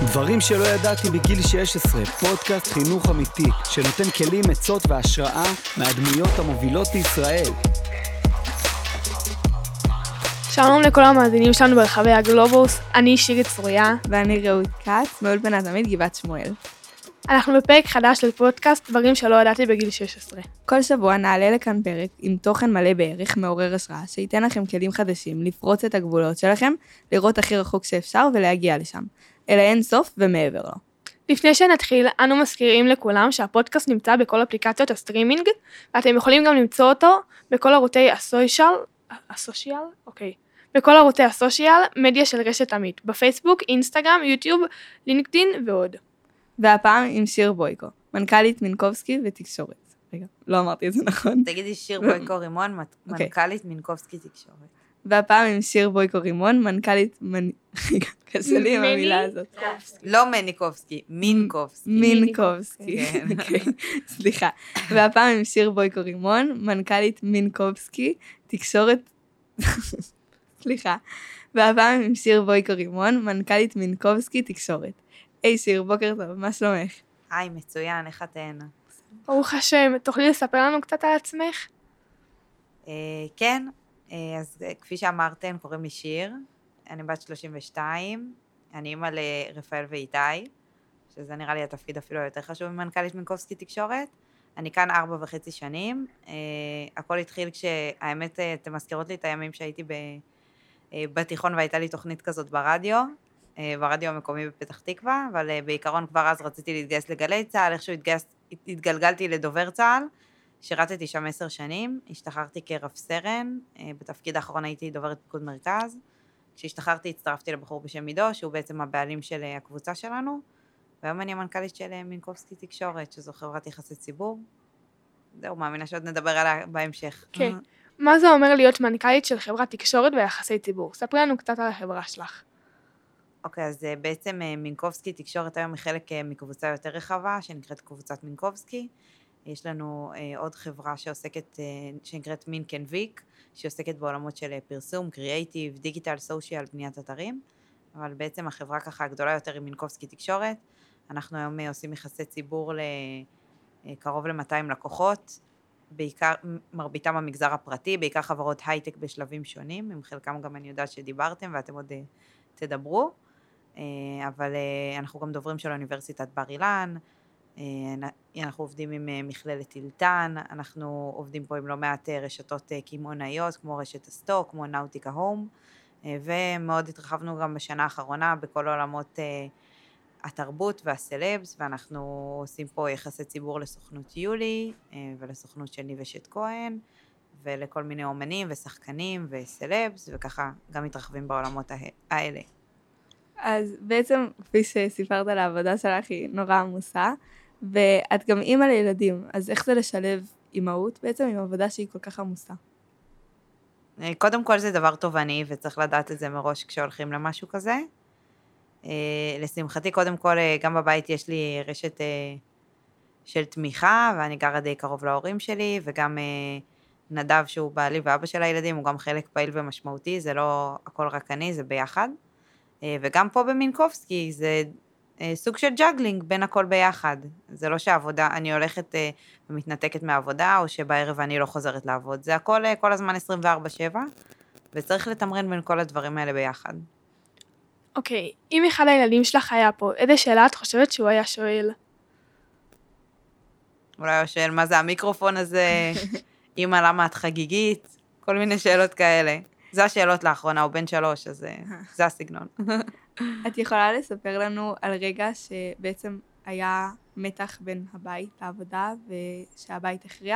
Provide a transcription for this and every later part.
דברים שלא ידעתי בגיל 16, פודקאסט חינוך אמיתי, שנותן כלים, עצות והשראה מהדמויות המובילות בישראל. שלום לכל המאזינים שלנו ברחבי הגלובוס, אני שירית צוריה. ואני רעות כץ, מאולפנת עמית גבעת שמואל. אנחנו בפרק חדש של פודקאסט דברים שלא ידעתי בגיל 16. כל שבוע נעלה לכאן פרק עם תוכן מלא בערך, מעורר השראה, שייתן לכם כלים חדשים, לפרוץ את הגבולות שלכם, לראות הכי רחוק שאפשר ולהגיע לשם, אל האין סוף ומעבר לו. לפני שנתחיל, אנו מזכירים לכולם שהפודקאסט נמצא בכל אפליקציות הסטרימינג, ואתם יכולים גם למצוא אותו בכל ערוצי בכל ערוצי הסושיאל, מדיה של רשת עמית, בפייסבוק, אינסטגרם, יוטיוב, לינקדאין ועוד. והפעם עם שיר בויקו, מנכ"לית מינקובסקי ותקשורת. רגע, לא אמרתי את זה נכון. תגידי שיר בויקו רימון, מנכ"לית מינקובסקי תקשורת. והפעם עם שיר בויקו רימון, מנכ"לית קשה לי עם המילה הזאת. לא מניקובסקי, מינקובסקי. מינקובסקי, סליחה. והפעם עם שיר בויקו רימון, מנכ"לית מינקובסקי תקשורת, סליחה. והפעם עם שיר בויקו רימון, מנכ"לית מינקובסקי תקשורת. היי שיר, בוקר טוב, מה שלומך? היי, מצוין, איך אתן? ברוך השם, תוכלי לספר לנו קצת על עצמך? כן, אז כפי שאמרתם, קוראים לי שיר, אני בת 32, אני אימא לרפאל ואיתי, שזה נראה לי התפקיד אפילו יותר חשוב ממנכ"לית מינקובסקי תקשורת. אני כאן 4.5 שנים, הכל התחיל כשהאמת, אתם מזכירות לי את הימים שהייתי בתיכון והייתה לי תוכנית כזאת ברדיו המקומי בפתח תקווה, אבל בעיקרון כבר אז רציתי להתגייס לגלי צה"ל, איכשהו התגלגלתי לדובר צה"ל, שירתתי שם 10 שנים, השתחררתי כרב סרן, בתפקיד האחרון הייתי דוברת פיקוד מרכז, כשהשתחררתי הצטרפתי לבחור בשם עידו, שהוא בעצם הבעלים של הקבוצה שלנו, והיום אני המנכ"לית של מינקובסקי תקשורת, שזו חברת יחסי ציבור. זהו, מאמינה שעוד נדבר עליה בהמשך. כן. מה זה אומר להיות מנכ"לית של חברת תקשורת ויחסי ציבור? ספרי לנו קצת על החברה שלך. אוקיי, אז בעצם מינקובסקי תקשורת היום היא חלק מקבוצה יותר רחבה, שנקראת קבוצת מינקובסקי. יש לנו עוד חברה שנקראת מינקן ויק, שעוסקת בעולמות של פרסום, קריאייטיב, דיגיטל, סושיאל, בניית אתרים. אבל בעצם החברה ככה הגדולה יותר היא מינקובסקי תקשורת. אנחנו היום עושים יחסי ציבור לקרוב ל-200 לקוחות, בעיקר מרביתם המגזר הפרטי, בעיקר חברות הייטק בשלבים שונים, עם חלקם גם אני יודעת שדיברתם ואתם עוד תדברו, אבל אנחנו גם דוברים של אוניברסיטת בר אילן, אנחנו עובדים עם מכללת אילתן, אנחנו עובדים פה עם לא מעט רשתות קמעונאיות, כמו רשת הסטוק, כמו נאוטיקה הום, ומאוד התרחבנו גם בשנה האחרונה בכל עולמות התרבות והסלבס, ואנחנו עושים פה יחסי ציבור לסוכנות יולי, ולסוכנות של ניבשת כהן, ולכל מיני אומנים ושחקנים וסלבס, וככה גם מתרחבים בעולמות האלה. אז בעצם, כפי שסיפרת על העבודה שלך, היא נורא עמוסה, ואת גם אימא לילדים, אז איך זה לשלב אימהות בעצם עם עבודה שהיא כל כך עמוסה? קודם כל זה דבר תובעני, וצריך לדעת את זה מראש כשהולכים למשהו כזה. לשמחתי, קודם כל, גם בבית יש לי רשת של תמיכה, ואני גרה די קרוב להורים שלי, וגם נדב שהוא בעלי ואבא של הילדים, הוא גם חלק פעיל ומשמעותי, זה לא הכל רק אני, זה ביחד. וגם פה במינקובסקי, זה סוג של ג'אגלינג בין הכל ביחד. זה לא שהעבודה, אני הולכת ומתנתקת מהעבודה, או שבערב אני לא חוזרת לעבוד. זה הכל כל הזמן 24/7, וצריך לתמרן בין כל הדברים האלה ביחד. אוקיי, אם אחד הילדים שלך היה פה, איזה שאלה את חושבת שהוא היה שואל? אולי הוא שואל מה זה המיקרופון הזה, אמא למה את חגיגית, כל מיני שאלות כאלה. זה השאלות לאחרונה, הוא בן 3, אז זה הסגנון. את יכולה לספר לנו על רגע שבעצם היה מתח בין הבית לעבודה ושהבית הכריע?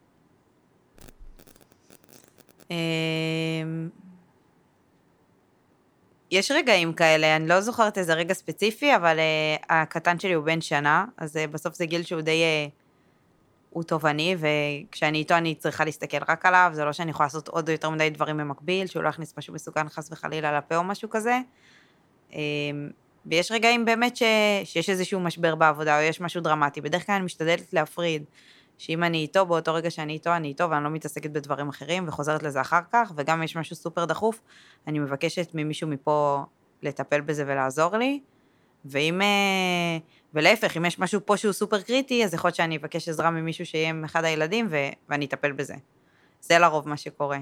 יש רגעים כאלה, אני לא זוכרת איזה רגע ספציפי, אבל הקטן שלי הוא בן שנה, אז בסוף זה גיל שהוא די, הוא תובעני, וכשאני איתו אני צריכה להסתכל רק עליו, זה לא שאני יכולה לעשות עוד או יותר מדי דברים במקביל, שהוא לא יכניס משהו מסוכן חס וחלילה לפה או משהו כזה, ויש רגעים באמת שיש איזשהו משבר בעבודה, או יש משהו דרמטי, בדרך כלל אני משתדלת להפריד, שאם אני איתו, באותו רגע שאני איתו, אני איתו, ואני לא מתעסקת בדברים אחרים, וחוזרת לזה אחר כך, וגם יש משהו סופר דחוף, אני מבקשת ממישהו מפה לטפל בזה ולעזור לי, ולהפך, אם יש משהו פה שהוא סופר קריטי, אז יכול להיות שאני אבקש עזרה ממישהו שיהיה עם אחד הילדים, ואני אטפל בזה. זה לרוב מה שקורה.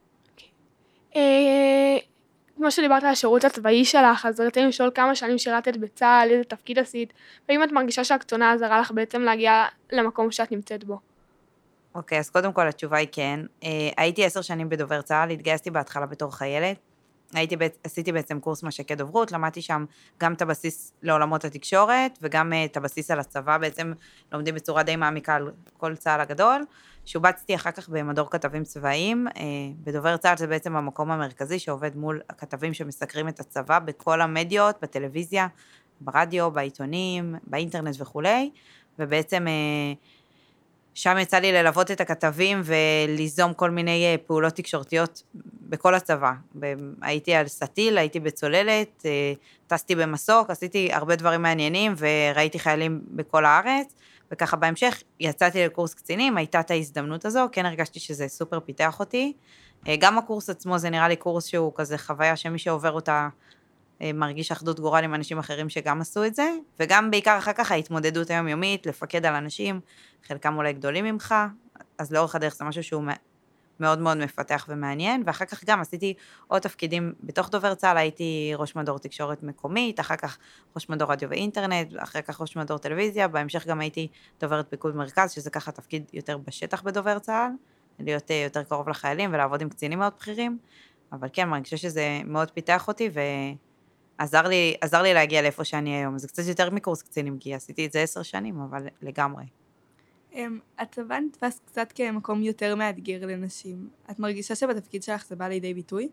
כמו שדיברת על השירות הצבאי שלך, אז רציתי לשאול כמה שנים שירתת בצה"ל, איזה תפקיד עשית, ואם את מרגישה שהקצונה עזרה לך בעצם להגיע למקום שאת נמצאת בו. אוקיי, אז קודם כל התשובה היא כן. הייתי 10 שנים בדובר צה"ל, התגייסתי בהתחלה בתור חיילת. עשיתי בעצם קורס משקי דוברות, למדתי שם גם את הבסיס לעולמות התקשורת, וגם את הבסיס על הצבא, בעצם לומדים בצורה די מעמיקה על כל צה"ל הגדול. שובצתי אחר כך במדור כתבים צבאיים, בדובר צה"ל זה בעצם המקום המרכזי שעובד מול הכתבים שמסקרים את הצבא בכל המדיות, בטלוויזיה, ברדיו, בעיתונים, באינטרנט וכולי, ובעצם שם יצא לי ללוות את הכתבים וליזום כל מיני פעולות תקשורתיות בכל הצבא. הייתי על סטיל, הייתי בצוללת, טסתי במסוק, עשיתי הרבה דברים מעניינים וראיתי חיילים בכל הארץ, וככה בהמשך יצאתי לקורס קצינים, הייתה את ההזדמנות הזו, כן הרגשתי שזה סופר פיתח אותי. גם הקורס עצמו זה נראה לי קורס שהוא כזה חוויה שמי שעובר אותה מרגיש אחדות גורל עם אנשים אחרים שגם עשו את זה, וגם בעיקר אחר כך ההתמודדות היומיומית, לפקד על אנשים, חלקם אולי גדולים ממך, אז לאורך הדרך זה משהו שהוא מאוד מאוד מפתח ומעניין, ואחר כך גם עשיתי עוד תפקידים בתוך דובר צה"ל, הייתי ראש מדור תקשורת מקומית, אחר כך ראש מדור רדיו ואינטרנט, אחר כך ראש מדור טלוויזיה, בהמשך גם הייתי דוברת פיקוד מרכז, שזה ככה תפקיד יותר בשטח בדובר צה"ל, להיות יותר קרוב לחיילים ולעבוד עם קצינים מאוד בכירים, אבל כן, מרגישה שזה מאוד פיתח אותי עזר לי להגיע לאיפה שאני היום, זה קצת יותר מקורס קצינים, כי עשיתי את זה 10 שנים, אבל לגמרי. הצבא נתפס קצת כמקום יותר מאתגר לנשים. את מרגישה שבתפקיד שלך זה בא לידי ביטוי?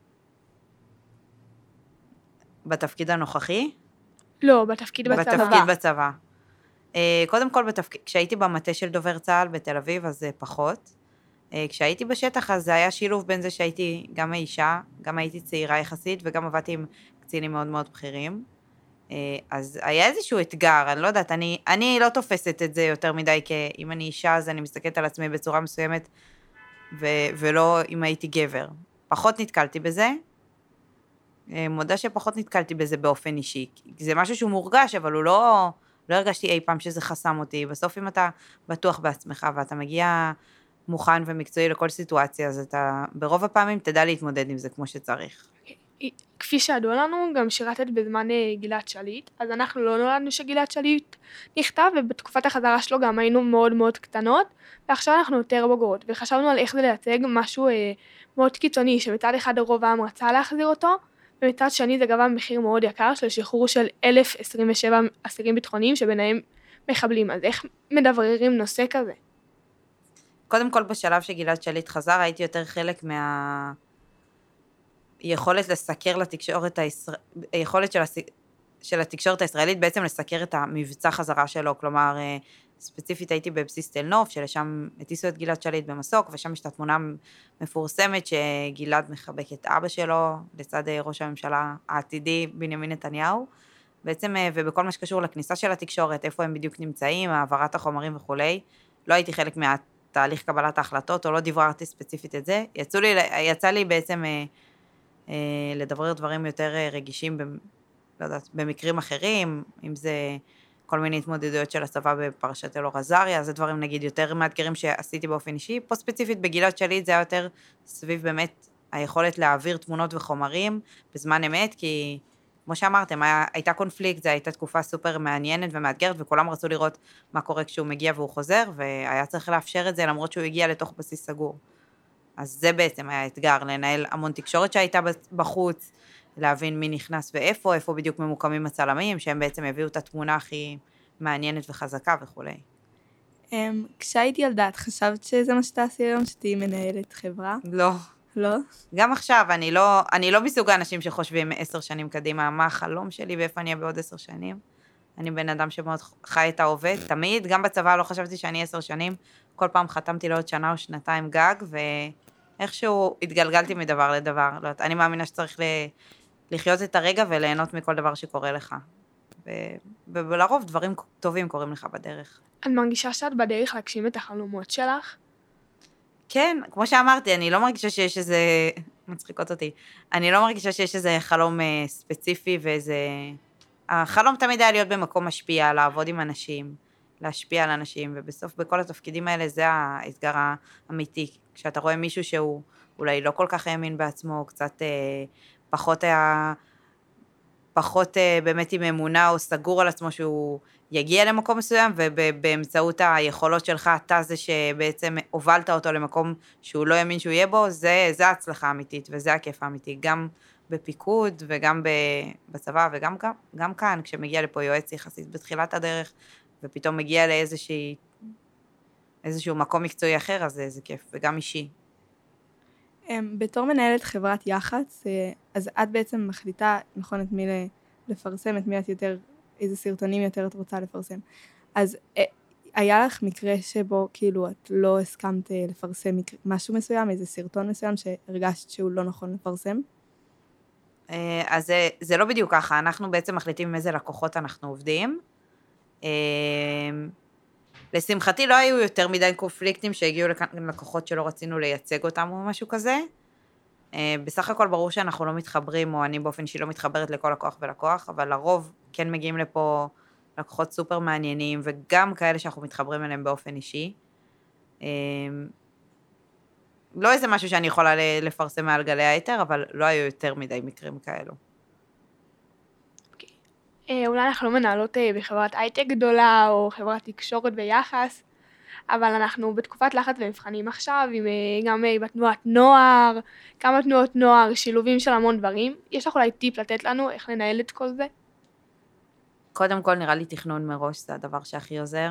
בתפקיד הנוכחי? לא, בתפקיד בצבא. בתפקיד בצבא. קודם כל, כשהייתי במטה של דובר צה"ל בתל אביב, אז זה פחות. כשהייתי בשטח, אז זה היה שילוב בין זה שהייתי גם אישה, גם הייתי צעירה יחסית, וגם עבדתי עם קצינים מאוד מאוד בכירים. אז היה איזשהו אתגר, אני לא יודעת, אני לא תופסת את זה יותר מדי, כי אם אני אישה, אז אני מסתכלת על עצמי בצורה מסוימת, ולא אם הייתי גבר. פחות נתקלתי בזה, מודה שפחות נתקלתי בזה באופן אישי. זה משהו שהוא מורגש, אבל הוא לא הרגשתי אי פעם שזה חסם אותי. בסוף אם אתה בטוח בעצמך, ואתה מגיע מוכן ומקצועי לכל סיטואציה, אז אתה ברוב הפעמים תדע להתמודד עם זה כמו שצריך. כפי שידוע לנו, גם שירתת בזמן גלעד שליט, אז אנחנו לא נולדנו שגלעד שליט נכתב, ובתקופת החזרה שלו גם היינו מאוד מאוד קטנות, ועכשיו אנחנו יותר בוגרות, וחשבנו על איך זה לייצג משהו מאוד קיצוני, שבצד אחד הרוב העם רצה להחזיר אותו, ומצד שני זה גבה מחיר מאוד יקר של שחרור של 1,027 אסירים ביטחוניים, שביניהם מחבלים. אז איך מדבררים נושא כזה? קודם כל בשלב שגלעד שליט חזר, הייתי יותר חלק יכולת לסקר לתקשורת היכולת של התקשורת הישראלית בעצם לסקר את המבצע חזרה שלו, כלומר, ספציפית הייתי בבסיס תל נוף, שלשם הטיסו את גלעד שליט במסוק, ושם יש את התמונה מפורסמת שגלעד מחבק את אבא שלו, לצד ראש הממשלה העתידי בנימין נתניהו, בעצם, ובכל מה שקשור לכניסה של התקשורת, איפה הם בדיוק נמצאים, העברת החומרים וכולי, לא הייתי חלק מהתהליך קבלת ההחלטות, או לא דבררתי ספציפית את זה, יצא לי בעצם לדברר דברים יותר רגישים, לא יודעת, במקרים אחרים, אם זה כל מיני התמודדויות של הצבא בפרשת אלאור עזריה, זה דברים נגיד יותר מאתגרים שעשיתי באופן אישי, פה ספציפית בגלעד שליט זה היה יותר סביב באמת היכולת להעביר תמונות וחומרים בזמן אמת, כי כמו שאמרתם, הייתה קונפליקט, זו הייתה תקופה סופר מעניינת ומאתגרת, וכולם רצו לראות מה קורה כשהוא מגיע והוא חוזר, והיה צריך לאפשר את זה למרות שהוא הגיע לתוך בסיס סגור. אז זה בעצם היה אתגר, לנהל המון תקשורת שהייתה בחוץ, להבין מי נכנס ואיפה, איפה בדיוק ממוקמים הצלמים, שהם בעצם הביאו את התמונה הכי מעניינת וחזקה וכו'. כשהייתי ילדה, את חשבת שזה מה שתעשי היום, שתהיי מנהלת חברה? לא. לא? גם עכשיו, אני לא מסוג האנשים שחושבים 10 שנים קדימה, מה החלום שלי ואיפה אני אהיה בעוד 10 שנים. אני בן אדם שמאוד חי את העובד, תמיד, גם בצבא לא חשבתי שאני 10 שנים, כל פעם חתמתי לעוד שנה או שנתיים גג, ואיכשהו התגלגלתי מדבר לדבר. לא, אני מאמינה שצריך לחיות את הרגע וליהנות מכל דבר שקורה לך. ולרוב דברים טובים קורים לך בדרך. את מרגישה שאת בדרך להגשים את החלומות שלך? כן, כמו שאמרתי, אני לא מרגישה שיש איזה, מצחיקות אותי, אני לא מרגישה שיש איזה חלום ספציפי ואיזה החלום תמיד היה להיות במקום משפיע, לעבוד עם אנשים, להשפיע על אנשים, ובסוף בכל התפקידים האלה זה האתגר האמיתי. כשאתה רואה מישהו שהוא אולי לא כל כך האמין בעצמו, קצת פחות באמת עם אמונה או סגור על עצמו שהוא יגיע למקום מסוים, ובאמצעות היכולות שלך, אתה זה שבעצם הובלת אותו למקום שהוא לא יאמין שהוא יהיה בו, זה ההצלחה האמיתית, וזה הכיף האמיתי, גם בפיקוד וגם בצבא, וגם כאן, כשמגיע לפה יועץ יחסית בתחילת הדרך, ופתאום מגיע לאיזשהו מקום מקצועי אחר, אז זה כיף, וגם אישי. בתור מנהלת חברת יח"צ, אז את בעצם מחליטה, נכון, את מי לפרסם, את מי את יותר, איזה סרטונים יותר את רוצה לפרסם. אז היה לך מקרה שבו כאילו את לא הסכמת לפרסם משהו מסוים, איזה סרטון מסוים שהרגשת שהוא לא נכון לפרסם? אז זה לא בדיוק ככה, אנחנו בעצם מחליטים עם איזה לקוחות אנחנו עובדים. לשמחתי לא היו יותר מדי קונפליקטים שהגיעו לקוחות שלא רצינו לייצג אותם או משהו כזה. בסך הכל ברור שאנחנו לא מתחברים, או אני באופן שהיא לא מתחברת לכל לקוח ולקוח, אבל לרוב כן מגיעים לפה לקוחות סופר מעניינים, וגם כאלה שאנחנו מתחברים אליהם באופן אישי. לא איזה משהו שאני יכולה לפרסם מעל גלי היתר, אבל לא היו יותר מדי מקרים כאלו. אולי אנחנו לא מנהלות בחברת הייטק גדולה, או חברת תקשורת ביחס, אבל אנחנו בתקופת לחץ ומבחנים עכשיו, גם בתנועת נוער, כמה תנועות נוער, שילובים של המון דברים. יש לך אולי טיפ לתת לנו איך לנהל את כל זה? קודם כל נראה לי תכנון מראש, זה הדבר שהכי עוזר.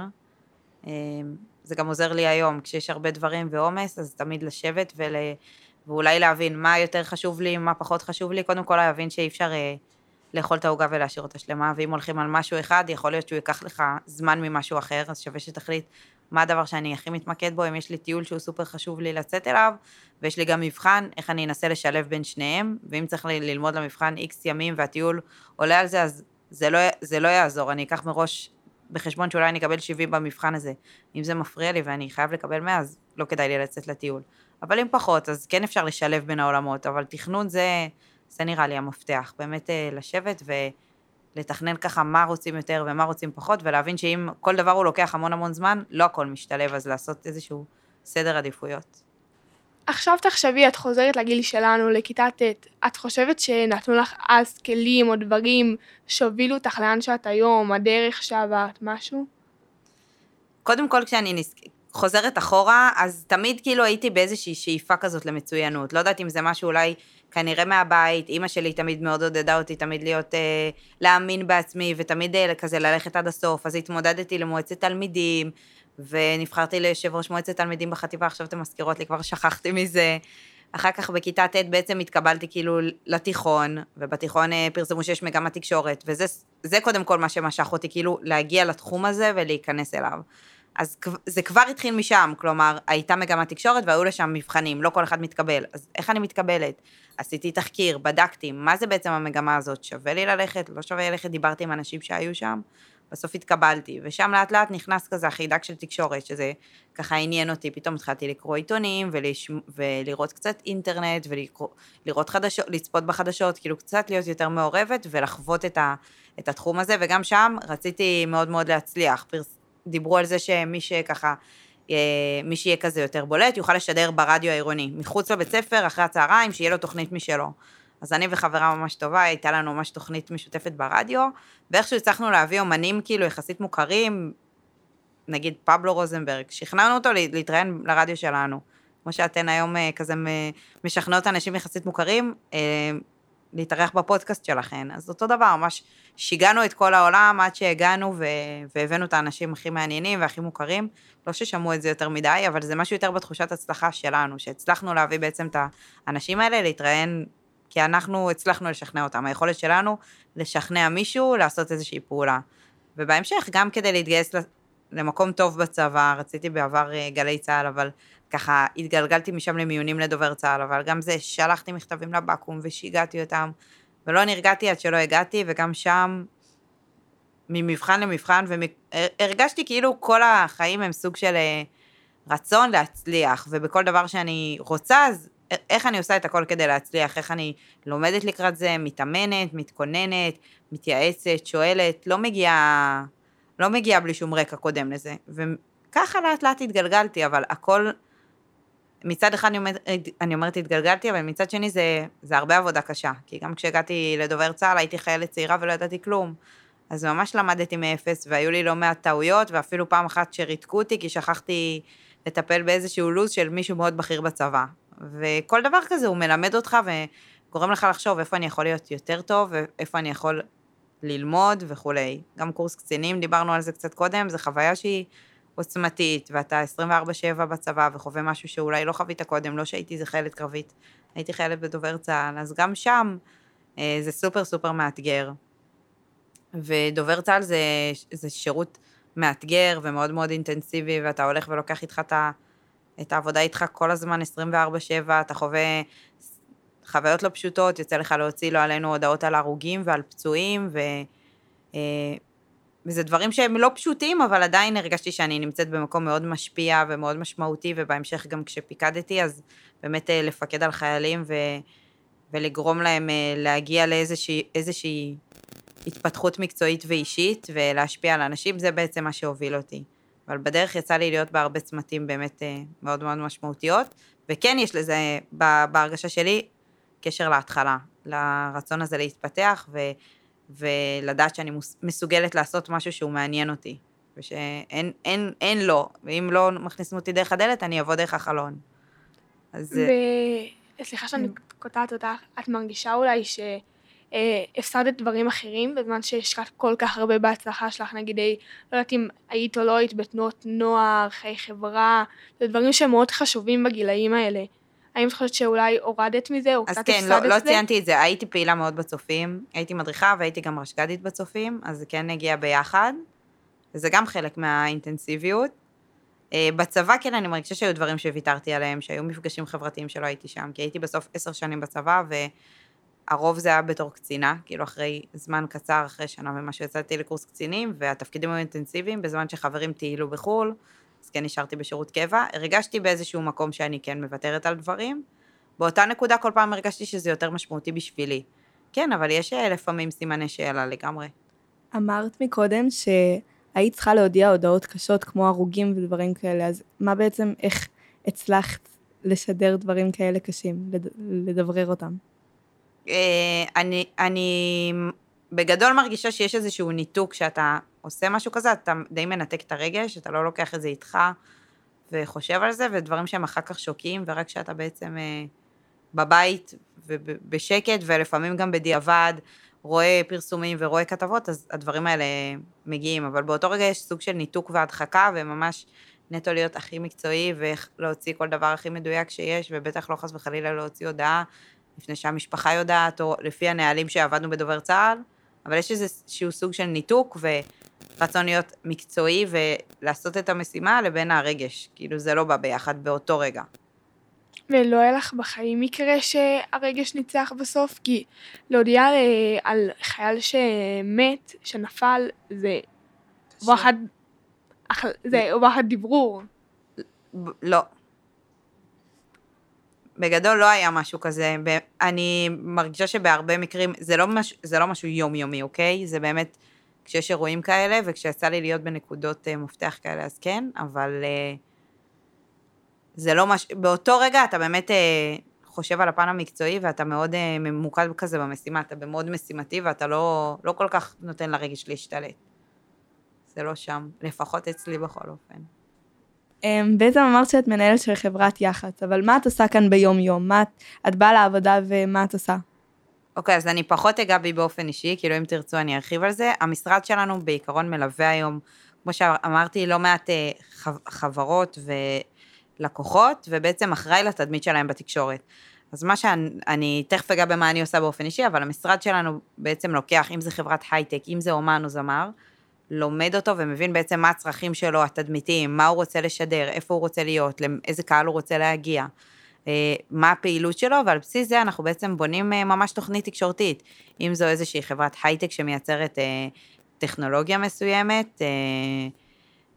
זה גם עוזר לי היום, כשיש הרבה דברים ועומס, אז תמיד לשבת ואולי להבין מה יותר חשוב לי, מה פחות חשוב לי. קודם כל להבין שאי אפשר לאכול את העוגה ולהשאיר אותה שלמה, ואם הולכים על משהו אחד, יכול להיות שהוא ייקח לך זמן ממשהו אחר, אז שווה שתחליט מה הדבר שאני הכי מתמקד בו, אם יש לי טיול שהוא סופר חשוב לי לצאת אליו, ויש לי גם מבחן, איך אני אנסה לשלב בין שניהם, ואם צריך ללמוד למבחן X ימים והטיול עולה על זה, אז זה לא יעזור, אני אקח מראש בחשבון שאולי אני אקבל 70 במבחן הזה, אם זה מפריע לי ואני חייב לקבל 100, אז לא כדאי לי לצאת לטיול. אבל אם פחות, אז כן אפשר לשלב בין העולמות, אבל תכנון זה נראה לי המפתח, באמת לשבת ולתכנן ככה מה רוצים יותר ומה רוצים פחות, ולהבין שאם כל דבר הוא לוקח המון זמן, לא הכל משתלב, אז לעשות איזשהו סדר עדיפויות. עכשיו תחשבי, את חוזרת לגיל שלנו, לכיתה ט', את חושבת שנתנו לך אז כלים או דברים שהובילו אותך לאן שאת היום, הדרך שעברת, משהו? קודם כל כשאני חוזרת אחורה, אז תמיד כאילו הייתי באיזושהי שאיפה כזאת למצוינות, לא יודעת אם זה משהו אולי כנראה מהבית, אמא שלי תמיד מאוד עודדה אותי, תמיד להיות, להאמין בעצמי, ותמיד כזה ללכת עד הסוף, אז התמודדתי למועצת תלמידים, ונבחרתי ליושב ראש מועצת תלמידים בחטיבה, עכשיו אתם מזכירות לי, כבר שכחתי מזה, אחר כך בכיתה ט' בעצם התקבלתי כאילו לתיכון, ובתיכון פרסמו שיש מגמת תקשורת, וזה קודם כל מה שמשך אותי, כאילו להגיע לתחום הזה ולהיכנס אליו. אז זה כבר התחיל משם, כלומר, הייתה מגמת תקשורת והיו לשם מבחנים, לא כל אחד מתקבל. אז איך אני מתקבלת? עשיתי תחקיר, בדקתי, מה זה בעצם המגמה הזאת? שווה לי ללכת? לא שווה ללכת? דיברתי עם אנשים שהיו שם, בסוף התקבלתי, ושם לאט לאט נכנס כזה החידק של תקשורת, שזה ככה עניין אותי, פתאום התחלתי לקרוא עיתונים, ולראות קצת אינטרנט, ולראות חדשות, לצפות בחדשות, כאילו קצת להיות יותר מעורבת, ולחוות את התחום הזה, וגם שם רציתי מאוד מאוד להצליח. דיברו על זה שמי שככה, מי שיהיה כזה יותר בולט, יוכל לשדר ברדיו העירוני, מחוץ לבית ספר, אחרי הצהריים, שיהיה לו תוכנית משלו. אז אני וחברה ממש טובה, הייתה לנו ממש תוכנית משותפת ברדיו, ואיכשהו הצלחנו להביא אומנים כאילו יחסית מוכרים, נגיד פבלו רוזנברג, שכנענו אותו להתראיין לרדיו שלנו, כמו שאתן היום כזה משכנעות אנשים יחסית מוכרים, להתארח בפודקאסט שלכן. אז אותו דבר, ממש שיגענו את כל העולם עד שהגענו והבאנו את האנשים הכי מעניינים והכי מוכרים, לא ששמעו את זה יותר מדי, אבל זה משהו יותר בתחושת הצלחה שלנו, שהצלחנו להביא בעצם את האנשים האלה להתראיין, כי אנחנו הצלחנו לשכנע אותם, היכולת שלנו לשכנע מישהו לעשות איזושהי פעולה. ובהמשך, גם כדי להתגייס למקום טוב בצבא, רציתי בעבר גלי צהל, אבל ככה התגלגלתי משם למיונים לדובר צהל, אבל גם זה שלחתי מכתבים לבקו"ם ושיגעתי אותם, ולא נרגעתי עד שלא הגעתי, וגם שם ממבחן למבחן, והרגשתי כאילו כל החיים הם סוג של רצון להצליח, ובכל דבר שאני רוצה, אז איך אני עושה את הכל כדי להצליח, איך אני לומדת לקראת זה, מתאמנת, מתכוננת, מתייעצת, שואלת, לא מגיעה בלי שום רקע קודם לזה. וככה לאט לאט התגלגלתי, אבל הכל, מצד אחד אני אומרת התגלגלתי, אבל מצד שני זה הרבה עבודה קשה, כי גם כשהגעתי לדובר צה"ל הייתי חיילת צעירה ולא ידעתי כלום. אז ממש למדתי מאפס, והיו לי לא מעט טעויות, ואפילו פעם אחת שריתקו אותי, כי שכחתי לטפל באיזשהו לוז של מישהו מאוד בכיר בצבא. וכל דבר כזה הוא מלמד אותך, וגורם לך לחשוב איפה אני יכול להיות יותר טוב, ואיפה אני יכול ללמוד וכולי. גם קורס קצינים, דיברנו על זה קצת קודם, זו חוויה שהיא עוצמתית, ואתה 24/7 בצבא, וחווה משהו שאולי לא חווית קודם, לא שהייתי איזה חיילת קרבית, הייתי חיילת בדובר צה"ל, אז גם שם זה סופר סופר מאתגר. ודובר צה"ל זה שירות מאתגר ומאוד מאוד אינטנסיבי, ואתה הולך ולוקח איתך את העבודה איתך כל הזמן 24/7, אתה חווה חוויות לא פשוטות, יוצא לך להוציא לו עלינו הודעות על הרוגים ועל פצועים, וזה דברים שהם לא פשוטים, אבל עדיין הרגשתי שאני נמצאת במקום מאוד משפיע ומאוד משמעותי, ובהמשך גם כשפיקדתי, אז באמת לפקד על חיילים ולגרום להם להגיע לאיזושהי התפתחות מקצועית ואישית, ולהשפיע על אנשים, זה בעצם מה שהוביל אותי. אבל בדרך יצא לי להיות בהרבה צמתים באמת מאוד מאוד משמעותיות, וכן יש לזה בהרגשה שלי קשר להתחלה, לרצון הזה להתפתח, ולדעת שאני מסוגלת לעשות משהו שהוא מעניין אותי, ושאין לא, ואם לא מכניסים אותי דרך הדלת, אני אבוא דרך החלון. סליחה שאני קוטעת אותך, את מרגישה אולי הפסדת דברים אחרים, בזמן שהשקעת כל כך הרבה בהצלחה שלך, נגיד, לא יודעת אם היית או לא היית בתנועות נוער, חיי חברה, זה דברים שהם מאוד חשובים בגילאים האלה. האם את חושבת שאולי הורדת מזה, או קצת הפסדת את זה? אז כן, לא ציינתי את זה, הייתי פעילה מאוד בצופים, הייתי מדריכה והייתי גם רשג"דית בצופים, אז זה כן הגיע ביחד, וזה גם חלק מהאינטנסיביות. בצבא כן אני מרגישה שהיו דברים שוויתרתי עליהם, שהיו מפגשים חברתיים שלא הייתי שם, כי הייתי בסוף 10 שנים בצבא, הרוב זה היה בתור קצינה, כאילו אחרי זמן קצר, אחרי שנה ומשהו יצאתי לקורס קצינים, והתפקידים היו אינטנסיביים, בזמן שחברים טיילו בחול, אז כן נשארתי בשירות קבע, הרגשתי באיזשהו מקום שאני כן מוותרת על דברים, באותה נקודה כל פעם הרגשתי שזה יותר משמעותי בשבילי. כן, אבל יש לפעמים סימני שאלה לגמרי. אמרת מקודם שהיית צריכה להודיע הודעות קשות כמו הרוגים ודברים כאלה, אז מה בעצם, איך הצלחת לשדר דברים כאלה קשים, לדברר אותם? אני בגדול מרגישה שיש איזשהו ניתוק, שאתה עושה משהו כזה, אתה די מנתק את הרגש, אתה לא לוקח את זה איתך וחושב על זה, ודברים שהם אחר כך שוקים, ורק שאתה בעצם בבית ובשקט, ולפעמים גם בדיעבד, רואה פרסומים ורואה כתבות, אז הדברים האלה מגיעים, אבל באותו רגע יש סוג של ניתוק והדחקה, וממש נטו להיות הכי מקצועי, ולהוציא כל דבר הכי מדויק שיש, ובטח לא חס וחלילה להוציא הודעה, לפני שהמשפחה יודעת, או לפי הנהלים שעבדנו בדובר צה"ל, אבל יש איזשהו סוג של ניתוק, ורצון להיות מקצועי, ולעשות את המשימה לבין הרגש, כאילו זה לא בא ביחד באותו רגע. ולא היה לך בחיים מקרה שהרגש ניצח בסוף? כי להודיע על חייל שמת, שנפל, זה וואחד דברור. לא. בגדול לא היה משהו כזה, אני מרגישה שבהרבה מקרים, זה לא משהו יומיומי, אוקיי? זה באמת, כשיש אירועים כאלה, וכשיצא לי להיות בנקודות מפתח כאלה, אז כן, אבל זה לא משהו, באותו רגע אתה באמת חושב על הפן המקצועי, ואתה מאוד ממוקד כזה במשימה, אתה במאוד משימתי, ואתה לא כל כך נותן לרגש להשתלט. זה לא שם, לפחות אצלי בכל אופן. בעצם אמרת שאת מנהלת של חברת יח"צ, אבל מה את עושה כאן ביום יום? את באה לעבודה ומה את עושה? אוקיי, אז אני פחות אגע בי באופן אישי, כאילו אם תרצו אני ארחיב על זה. המשרד שלנו בעיקרון מלווה היום, כמו שאמרתי, לא מעט חברות ולקוחות, ובעצם אחראי לתדמית שלהם בתקשורת. אז מה שאני תכף אגע במה אני עושה באופן אישי, אבל המשרד שלנו בעצם לוקח, אם זה חברת הייטק, אם זה אומן או זמר, לומד אותו ומבין בעצם מה הצרכים שלו, התדמיתיים, מה הוא רוצה לשדר, איפה הוא רוצה להיות, לאיזה קהל הוא רוצה להגיע, מה הפעילות שלו, ועל בסיס זה אנחנו בעצם בונים ממש תוכנית תקשורתית, אם זו איזושהי חברת הייטק שמייצרת טכנולוגיה מסוימת,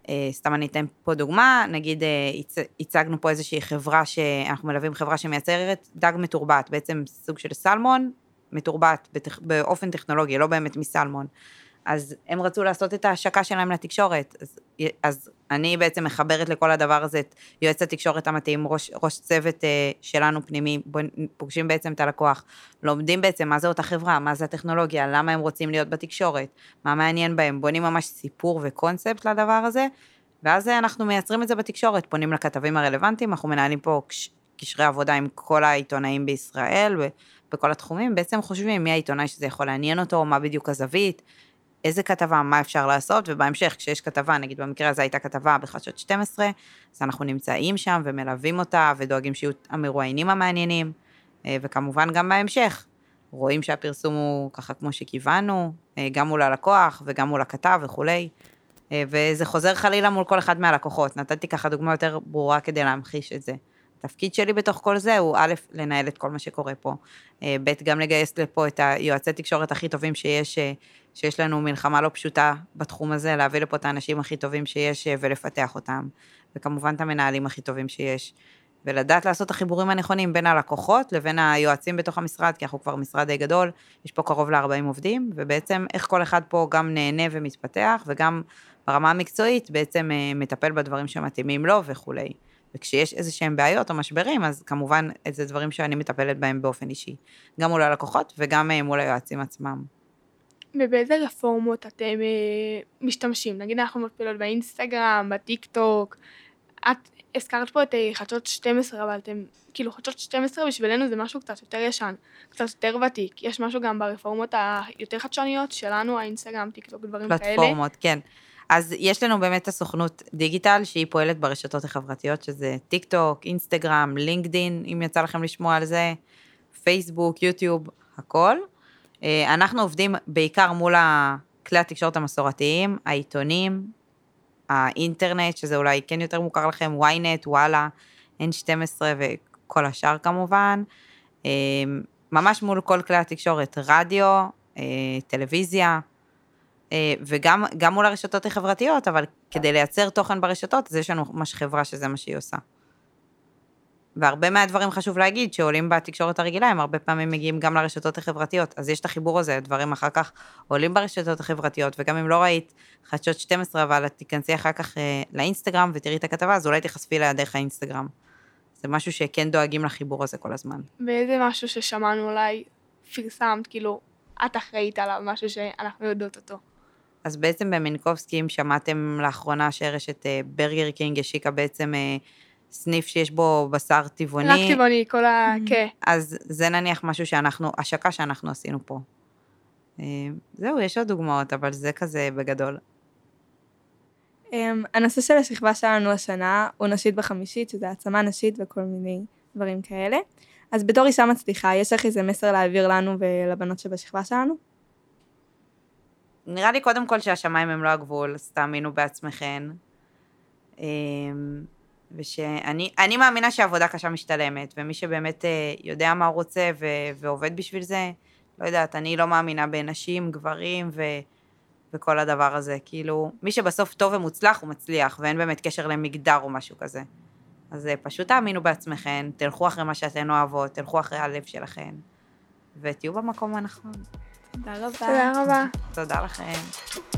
סתם אני אתן פה דוגמה, נגיד הצגנו פה איזושהי חברה, אנחנו מלווים חברה שמייצרת דג מתורבת, בעצם סוג של סלמון מתורבת באופן טכנולוגי, לא באמת מסלמון. אז הם רצו לעשות את ההשקה שלהם לתקשורת, אז אני בעצם מחברת לכל הדבר הזה את יועץ התקשורת המתאים, ראש צוות שלנו פנימי, פוגשים בעצם את הלקוח, לומדים בעצם מה זה אותה חברה, מה זה הטכנולוגיה, למה הם רוצים להיות בתקשורת, מה מעניין בהם, בונים ממש סיפור וקונספט לדבר הזה, ואז אנחנו מייצרים את זה בתקשורת, פונים לכתבים הרלוונטיים, אנחנו מנהלים פה קשרי עבודה עם כל העיתונאים בישראל, בכל התחומים, בעצם חושבים מי העיתונאי שזה יכול לעניין אותו, מה בדיוק הזווית, איזה כתבה, מה אפשר לעשות, ובהמשך, כשיש כתבה, נגיד במקרה הזה הייתה כתבה בחדשות 12, אז אנחנו נמצאים שם ומלווים אותה, ודואגים שיהיו המרואיינים המעניינים, וכמובן גם בהמשך, רואים שהפרסום הוא ככה כמו שכיוונו, גם מול הלקוח וגם מול הכתב וכולי, וזה חוזר חלילה מול כל אחד מהלקוחות, נתתי ככה דוגמה יותר ברורה כדי להמחיש את זה. התפקיד שלי בתוך כל זה הוא א', לנהל את כל מה שקורה פה, ב', גם לגייס לפה את היועצי תקשורת הכי טובים שיש לנו מלחמה לא פשוטה בתחום הזה, להביא לפה את האנשים הכי טובים שיש ולפתח אותם, וכמובן את המנהלים הכי טובים שיש, ולדעת לעשות את החיבורים הנכונים בין הלקוחות לבין היועצים בתוך המשרד, כי אנחנו כבר משרד די גדול, יש פה קרוב ל-40 עובדים, ובעצם איך כל אחד פה גם נהנה ומתפתח, וגם ברמה המקצועית בעצם מטפל בדברים שמתאימים לו וכולי. וכשיש איזה שהם בעיות או משברים, אז כמובן איזה דברים שאני מטפלת בהם באופן אישי, גם מול הלקוחות וגם מול היועצים עצמם. ובאיזה רפורמות אתם משתמשים? נגיד אנחנו מפעילות באינסטגרם, בטיק טוק, את הזכרת פה את חדשות 12, אבל אתם, כאילו חדשות 12 בשבילנו זה משהו קצת יותר ישן, קצת יותר ותיק, יש משהו גם ברפורמות היותר חדשניות שלנו, האינסטגרם, טיק טוק, דברים כאלה. פלטפורמות, כן. אז יש לנו באמת הסוכנות דיגיטל, שהיא פועלת ברשתות החברתיות, שזה טיק טוק, אינסטגרם, לינקדין, אם יצא לכם לשמוע על זה, פייסבוק, יוטיוב, הכל. אנחנו עובדים בעיקר מול כלי התקשורת המסורתיים, העיתונים, האינטרנט, שזה אולי כן יותר מוכר לכם, ynet, וואלה, N12 וכל השאר כמובן, ממש מול כל כלי התקשורת, רדיו, טלוויזיה, וגם מול הרשתות החברתיות, אבל כדי לייצר תוכן ברשתות, אז יש לנו ממש חברה שזה מה שהיא עושה. והרבה מהדברים חשוב להגיד, שעולים בתקשורת הרגילה, הם הרבה פעמים מגיעים גם לרשתות החברתיות, אז יש את החיבור הזה, הדברים אחר כך עולים ברשתות החברתיות, וגם אם לא ראית חדשות 12, אבל תיכנסי אחר כך לאינסטגרם ותראי את הכתבה, אז אולי תחשפי לה דרך האינסטגרם. זה משהו שכן דואגים לחיבור הזה כל הזמן. ואיזה משהו ששמענו אולי פרסמת, כאילו, את אחראית עליו, משהו שאנחנו יודעות אותו. אז בעצם במינקובסקי, אם שמעתם לאחרונה שרשת ברגר קינג השיקה בעצם סניף שיש בו בשר טבעוני. רק טבעוני, כל כן. אז זה נניח משהו השקה שאנחנו עשינו פה. זהו, יש עוד דוגמאות, אבל זה כזה בגדול. הנושא של השכבה שלנו השנה הוא נשית בחמישית, שזה העצמה נשית וכל מיני דברים כאלה. אז בתור אישה מצליחה, יש לך איזה מסר להעביר לנו ולבנות שבשכבה שלנו? נראה לי קודם כל שהשמיים הם לא הגבול, אז תאמינו בעצמכן. ושאני מאמינה שהעבודה קשה משתלמת, ומי שבאמת יודע מה הוא רוצה ועובד בשביל זה, לא יודעת, אני לא מאמינה בנשים, גברים וכל הדבר הזה. כאילו, מי שבסוף טוב ומוצלח הוא מצליח, ואין באמת קשר למגדר או משהו כזה. אז פשוט תאמינו בעצמכן, תלכו אחרי מה שאתן אוהבות, תלכו אחרי הלב שלכן, ותהיו במקום הנכון. תודה רבה. תודה רבה. תודה לכם.